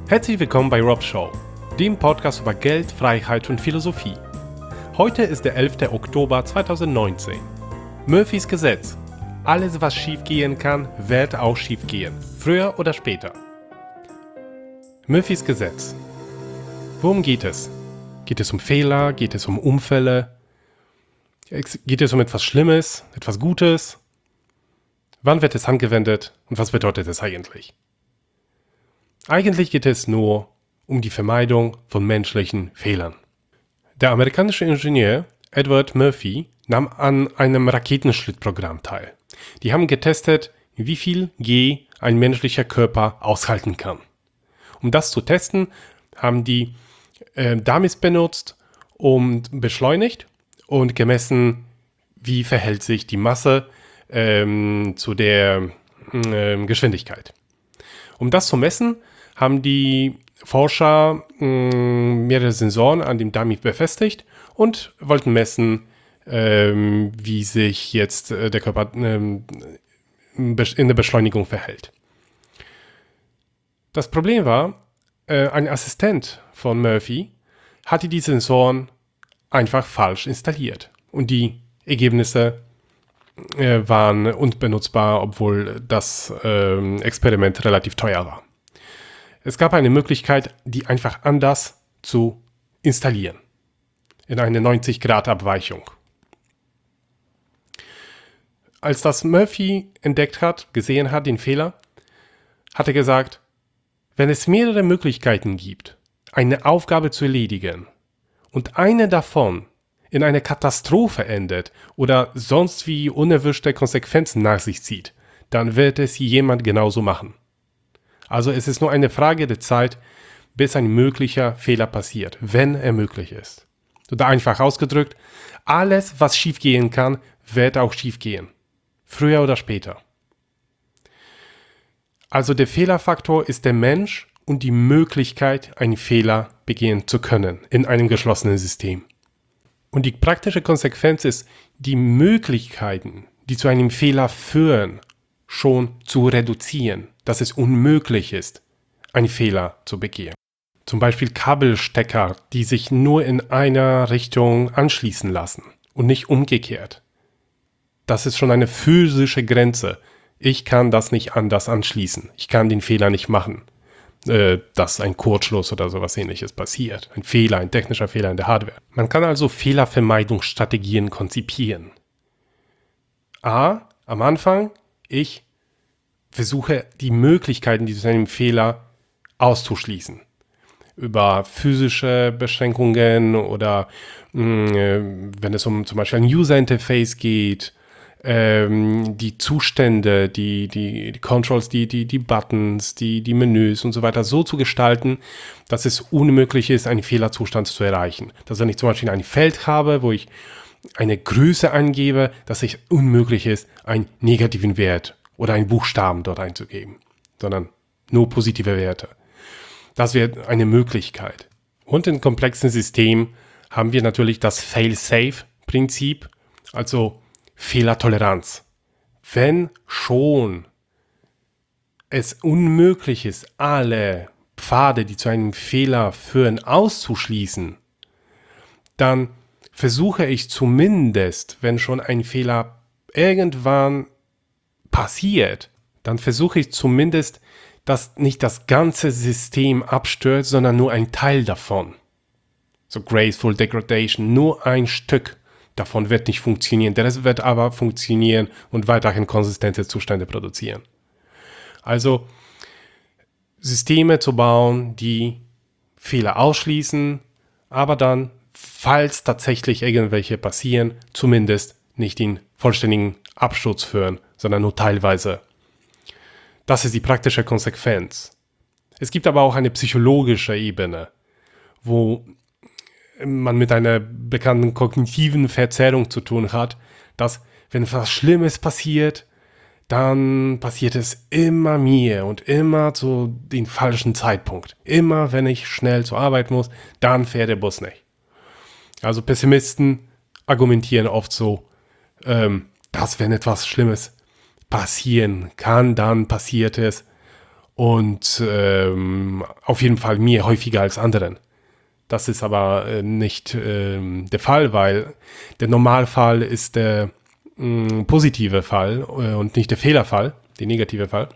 Herzlich willkommen bei Rob Show, dem Podcast über Geld, Freiheit und Philosophie. Heute ist der 11. Oktober 2019. Murphys Gesetz. Alles, was schiefgehen kann, wird auch schiefgehen. Früher oder später. Murphys Gesetz. Worum geht es? Geht es um Fehler? Geht es um Unfälle? Geht es um etwas Schlimmes? Etwas Gutes? Wann wird es angewendet? Und was bedeutet es eigentlich? Eigentlich geht es nur um die Vermeidung von menschlichen Fehlern. Der amerikanische Ingenieur Edward Murphy nahm an einem Raketenschrittprogramm teil. Die haben getestet, wie viel G ein menschlicher Körper aushalten kann. Um das zu testen, haben die Dummies benutzt und beschleunigt und gemessen, wie verhält sich die Masse zu der Geschwindigkeit. Um das zu messen, haben die Forscher mehrere Sensoren an dem Dummy befestigt und wollten messen, wie sich jetzt der Körper in der Beschleunigung verhält. Das Problem war, ein Assistent von Murphy hatte die Sensoren einfach falsch installiert und die Ergebnisse waren unbenutzbar, obwohl das Experiment relativ teuer war. Es gab eine Möglichkeit, die einfach anders zu installieren, in eine 90-Grad-Abweichung. Als das Murphy gesehen hat, den Fehler, hat er gesagt, wenn es mehrere Möglichkeiten gibt, eine Aufgabe zu erledigen und eine davon in eine Katastrophe endet oder sonst wie unerwünschte Konsequenzen nach sich zieht, dann wird es jemand genauso machen. Also es ist nur eine Frage der Zeit, bis ein möglicher Fehler passiert, wenn er möglich ist. Oder einfach ausgedrückt, alles, was schiefgehen kann, wird auch schiefgehen. Früher oder später. Also der Fehlerfaktor ist der Mensch und die Möglichkeit, einen Fehler begehen zu können in einem geschlossenen System. Und die praktische Konsequenz ist, die Möglichkeiten, die zu einem Fehler führen, schon zu reduzieren, dass es unmöglich ist, einen Fehler zu begehen. Zum Beispiel Kabelstecker, die sich nur in einer Richtung anschließen lassen und nicht umgekehrt. Das ist schon eine physische Grenze. Ich kann das nicht anders anschließen. Ich kann den Fehler nicht machen, dass ein Kurzschluss oder sowas Ähnliches passiert. Ein Fehler, ein technischer Fehler in der Hardware. Man kann also Fehlervermeidungsstrategien konzipieren. Am Anfang, ich versuche die Möglichkeiten, die zu einem Fehler auszuschließen. Über physische Beschränkungen oder wenn es um zum Beispiel ein User-Interface geht, die Zustände, die Controls, die Buttons, die Menüs und so weiter so zu gestalten, dass es unmöglich ist, einen Fehlerzustand zu erreichen. Dass wenn ich zum Beispiel ein Feld habe, wo ich eine Größe angebe, dass es unmöglich ist, einen negativen Wert oder einen Buchstaben dort einzugeben, sondern nur positive Werte. Das wäre eine Möglichkeit. Und in komplexen Systemen haben wir natürlich das Fail-Safe-Prinzip, also Fehlertoleranz. Wenn schon es unmöglich ist, alle Pfade, die zu einem Fehler führen, auszuschließen, dann versuche ich zumindest, wenn schon ein Fehler irgendwann passiert, dann versuche ich zumindest, dass nicht das ganze System abstürzt, sondern nur ein Teil davon. So Graceful Degradation, nur ein Stück davon wird nicht funktionieren. Der Rest wird aber funktionieren und weiterhin konsistente Zustände produzieren. Also Systeme zu bauen, die Fehler ausschließen, aber dann, falls tatsächlich irgendwelche passieren, zumindest nicht den vollständigen Absturz führen, sondern nur teilweise. Das ist die praktische Konsequenz. Es gibt aber auch eine psychologische Ebene, wo man mit einer bekannten kognitiven Verzerrung zu tun hat, dass, wenn etwas Schlimmes passiert, dann passiert es immer mir und immer zu dem falschen Zeitpunkt. Immer, wenn ich schnell zur Arbeit muss, dann fährt der Bus nicht. Also Pessimisten argumentieren oft so, dass wenn etwas Schlimmes passieren kann, dann passiert es. und auf jeden Fall mir häufiger als anderen. Das ist aber nicht der Fall, weil der Normalfall ist der positive Fall und nicht der Fehlerfall, der negative Fall.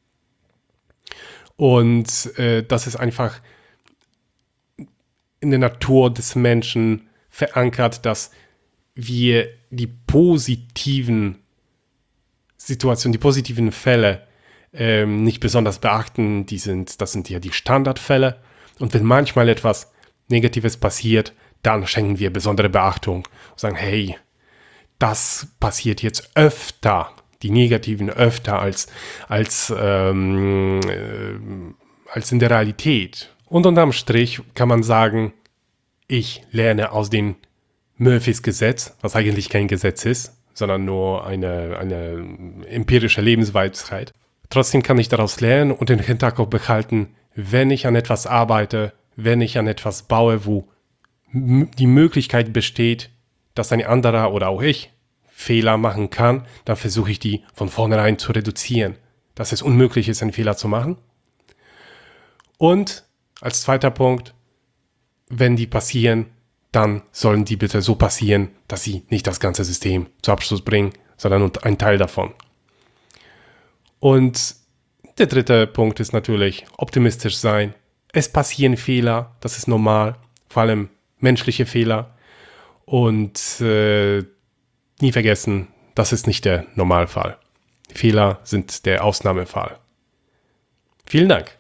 Und das ist einfach in der Natur des Menschen verankert, dass wir die positiven Situationen, die positiven Fälle nicht besonders beachten. Das sind ja die Standardfälle. Und wenn manchmal etwas Negatives passiert, dann schenken wir besondere Beachtung und sagen, hey, das passiert jetzt öfter, die Negativen öfter als in der Realität. Und unterm Strich kann man sagen, ich lerne aus dem Murphys Gesetz, was eigentlich kein Gesetz ist, sondern nur eine empirische Lebensweisheit. Trotzdem kann ich daraus lernen und den Hinterkopf behalten, wenn ich an etwas arbeite, wenn ich an etwas baue, wo die Möglichkeit besteht, dass ein anderer oder auch ich Fehler machen kann, dann versuche ich die von vornherein zu reduzieren, dass es unmöglich ist, einen Fehler zu machen. Und als zweiter Punkt, wenn die passieren, dann sollen die bitte so passieren, dass sie nicht das ganze System zu Abschluss bringen, sondern nur ein Teil davon. Und der dritte Punkt ist natürlich optimistisch sein. Es passieren Fehler, das ist normal, vor allem menschliche Fehler. Und nie vergessen, das ist nicht der Normalfall. Fehler sind der Ausnahmefall. Vielen Dank.